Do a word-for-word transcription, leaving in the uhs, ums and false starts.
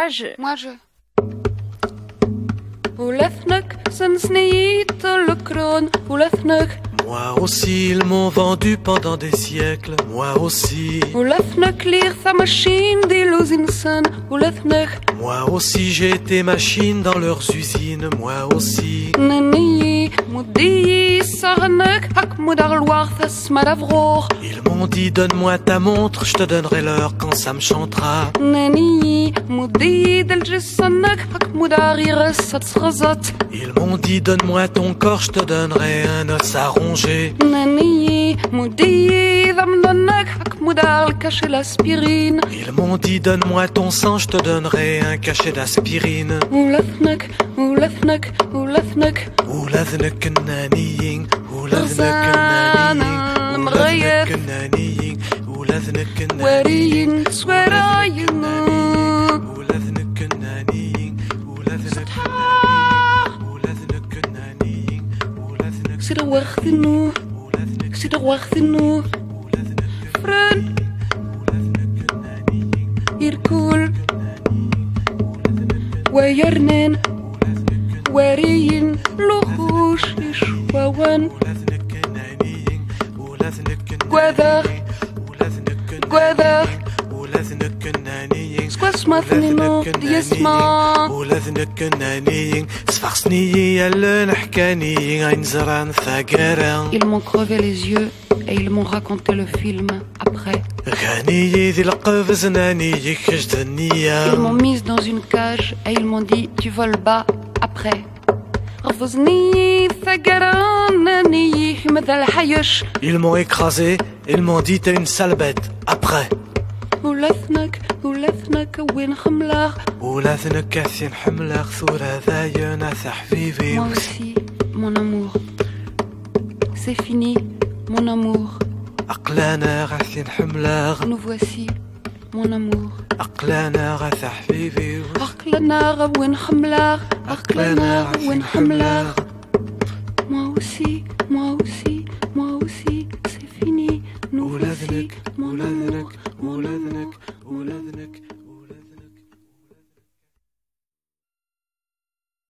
Moi je. Moi je. Moi aussi, ils m'ont vendu pendant des siècles. Moi aussi. Moi aussi, j'ai été machine dans leurs usines. Moi aussi. Ils m'ont dit donne-moi ta montre, je te donnerai l'heure quand ça me chantera. Ils m'ont dit donne-moi ton corps, je te donnerai un os à ronger. Ils m'ont dit donne-moi ton sang, je te donnerai un cachet d'aspirine. Oulathnek naniyin, oulathnek naniyin, oulathnek naniyin, oulathnek naniyin, oulathnek naniyin, oulathnek naniyin, oulathnek. C'est de wachtinu, c'est de wachtinu. Fren, irkul, wayarnen, wariyin, luhush, ishwawan. Gwada, gwada. Squasmathnino, diasma. Ils m'ont crevé les yeux et ils m'ont raconté le film après. Ils m'ont mise dans une cage et ils m'ont dit tu voles bas après. Ils m'ont écrasé, ils m'ont dit t'es une sale bête après. ولثنك ولثنك وين خملاغ ولثنك كاثين حملاغ ثورة ذاينا حبيبي. Moi aussi, mon amour. C'est fini, mon amour. أقلانا غاثين حملاغ. Nous voici, mon amour. أقلانا غاث حبيبي. أقلانا وين خملاغ. أقلانا وين خملاغ. Moi aussi, moi aussi, moi aussi, c'est fini. Nous voici, mon amour. ولذنك ولذنك ولذنك